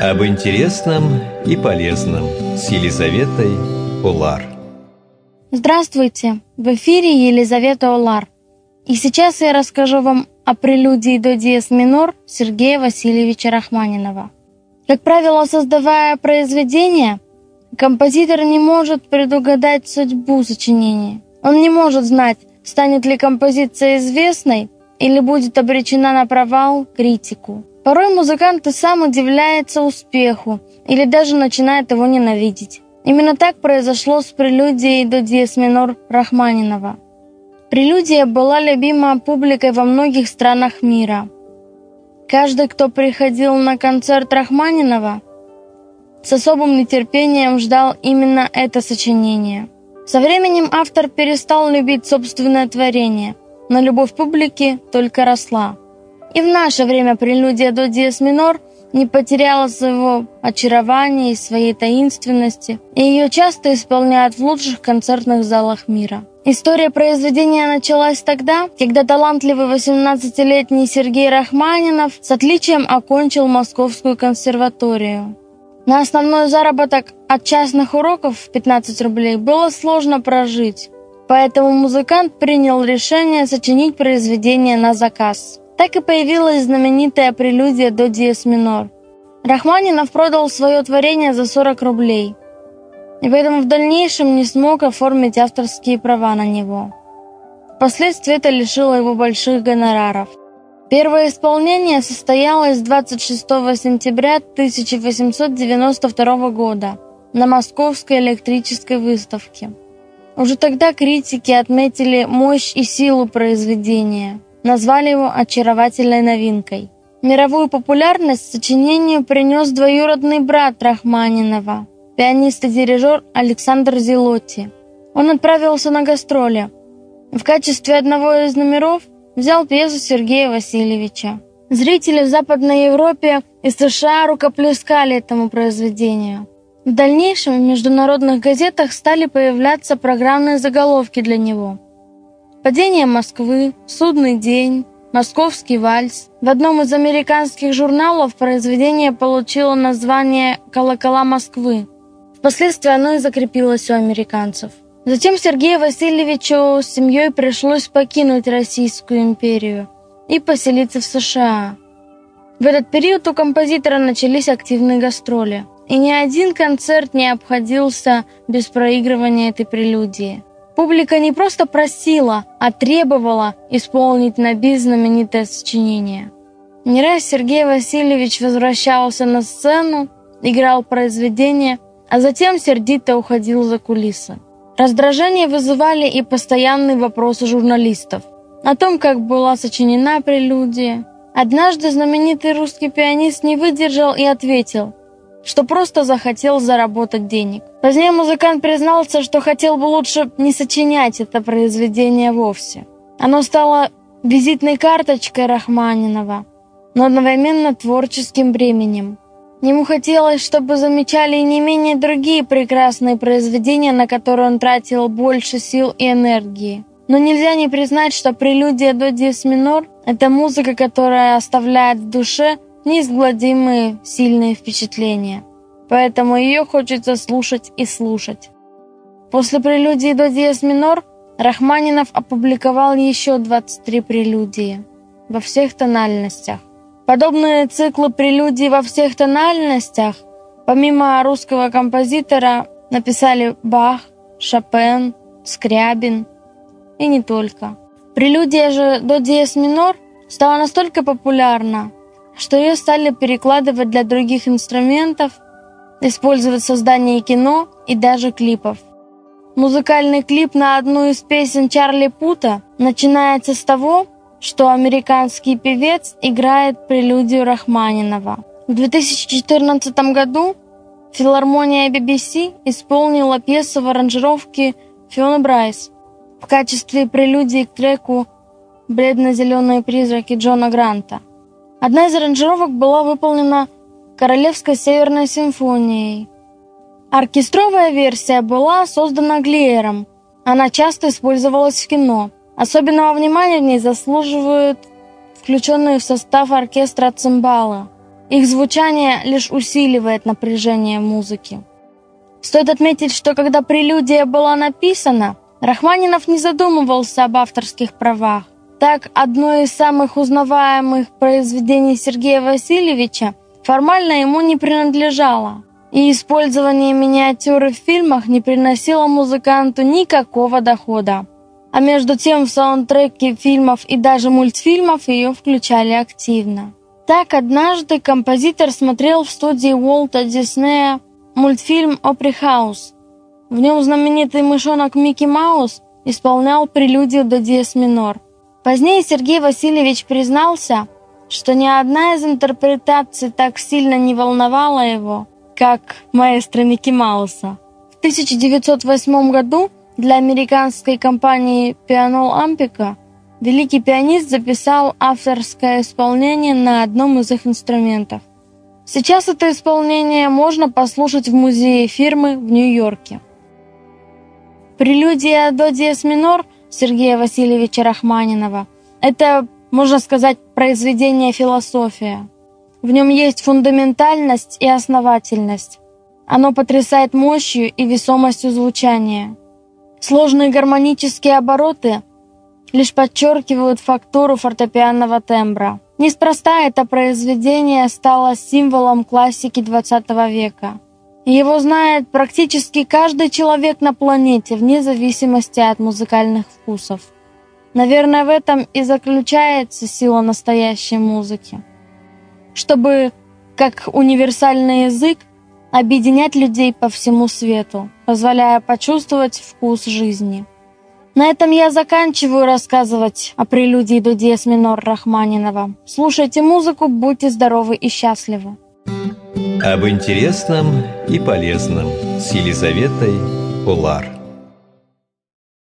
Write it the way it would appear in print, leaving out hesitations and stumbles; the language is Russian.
Об интересном и полезном с Елизаветой Улар. Здравствуйте! В эфире Елизавета Улар. И сейчас я расскажу вам о прелюдии до диез минор Сергея Васильевича Рахманинова. Как правило, создавая произведение, композитор не может предугадать судьбу сочинения. Он не может знать, станет ли композиция известной или будет обречена на провал, критику. Порой музыкант и сам удивляется успеху или даже начинает его ненавидеть. Именно так произошло с прелюдией до диез минор Рахманинова. Прелюдия была любима публикой во многих странах мира. Каждый, кто приходил на концерт Рахманинова, с особым нетерпением ждал именно это сочинение. Со временем автор перестал любить собственное творение, но любовь публики только росла. И в наше время прелюдия до диез минор не потеряла своего очарования и своей таинственности, и ее часто исполняют в лучших концертных залах мира. История произведения началась тогда, когда талантливый 18-летний Сергей Рахманинов с отличием окончил Московскую консерваторию. На основной заработок от частных уроков в 15 рублей было сложно прожить, поэтому музыкант принял решение сочинить произведение на заказ. Так и появилась знаменитая прелюдия до диез минор. Рахманинов продал свое творение за 40 рублей, и поэтому в дальнейшем не смог оформить авторские права на него. Впоследствии это лишило его больших гонораров. Первое исполнение состоялось 26 сентября 1892 года на Московской электрической выставке. Уже тогда критики отметили мощь и силу произведения, назвали его очаровательной новинкой. Мировую популярность сочинению принес двоюродный брат Рахманинова, пианист и дирижер Александр Зелотти. Он отправился на гастроли. В качестве одного из номеров взял пьесу Сергея Васильевича. Зрители в Западной Европе и США рукоплескали этому произведению. В дальнейшем в международных газетах стали появляться программные заголовки для него. «Падение Москвы», «Судный день», «Московский вальс». В одном из американских журналов произведение получило название «Колокола Москвы». Впоследствии оно и закрепилось у американцев. Затем Сергею Васильевичу с семьей пришлось покинуть Российскую империю и поселиться в США. В этот период у композитора начались активные гастроли, и ни один концерт не обходился без проигрывания этой прелюдии. Публика не просто просила, а требовала исполнить на бис знаменитое сочинение. Не раз Сергей Васильевич возвращался на сцену, играл произведение, а затем сердито уходил за кулисы. Раздражение вызывали и постоянные вопросы журналистов о том, как была сочинена прелюдия. Однажды знаменитый русский пианист не выдержал и ответил, что просто захотел заработать денег. Позднее музыкант признался, что хотел бы лучше не сочинять это произведение вовсе. Оно стало визитной карточкой Рахманинова, но одновременно творческим бременем. Ему хотелось, чтобы замечали и не менее другие прекрасные произведения, на которые он тратил больше сил и энергии. Но нельзя не признать, что прелюдия до диез минор – это музыка, которая оставляет в душе неизгладимые сильные впечатления. Поэтому ее хочется слушать и слушать. После прелюдии до диез минор Рахманинов опубликовал еще 23 прелюдии во всех тональностях. Подобные циклы прелюдий во всех тональностях, помимо русского композитора, написали Бах, Шопен, Скрябин и не только. Прелюдия же до диез минор стала настолько популярна, что ее стали перекладывать для других инструментов, использовать в создании кино и даже клипов. Музыкальный клип на одну из песен Чарли Пута начинается с того, что американский певец играет прелюдию Рахманинова. В 2014 году филармония BBC исполнила пьесу в аранжировке Фионы Брайс в качестве прелюдии к треку «Бледно-зеленые призраки» Джона Гранта. Одна из аранжировок была выполнена Королевской Северной симфонией. Оркестровая версия была создана Глиером. Она часто использовалась в кино. Особенного внимания в ней заслуживают включенные в состав оркестра цимбалы. Их звучание лишь усиливает напряжение музыки. Стоит отметить, что когда прелюдия была написана, Рахманинов не задумывался об авторских правах. Так, одно из самых узнаваемых произведений Сергея Васильевича формально ему не принадлежало, и использование миниатюры в фильмах не приносило музыканту никакого дохода. А между тем в саундтреки фильмов и даже мультфильмов ее включали активно. Так, однажды композитор смотрел в студии Уолта Диснея мультфильм «Опри Хаус». В нем знаменитый мышонок Микки Маус исполнял прелюдию до диез минор. Позднее Сергей Васильевич признался, что ни одна из интерпретаций так сильно не волновала его, как маэстро Микки Мауса. В 1908 году для американской компании Piano Ampica великий пианист записал авторское исполнение на одном из их инструментов. Сейчас это исполнение можно послушать в музее фирмы в Нью-Йорке. Прелюдия до диез минор Сергея Васильевича Рахманинова – это, можно сказать, произведение философия. В нем есть фундаментальность и основательность. Оно потрясает мощью и весомостью звучания. Сложные гармонические обороты лишь подчеркивают фактуру фортепианного тембра. Неспроста это произведение стало символом классики XX века. Его знает практически каждый человек на планете, вне зависимости от музыкальных вкусов. Наверное, в этом и заключается сила настоящей музыки. Чтобы, как универсальный язык, объединять людей по всему свету, позволяя почувствовать вкус жизни. На этом я заканчиваю рассказывать о прелюдии до диез минор Рахманинова. Слушайте музыку, будьте здоровы и счастливы. Об интересном и полезном с Елизаветой Кулар.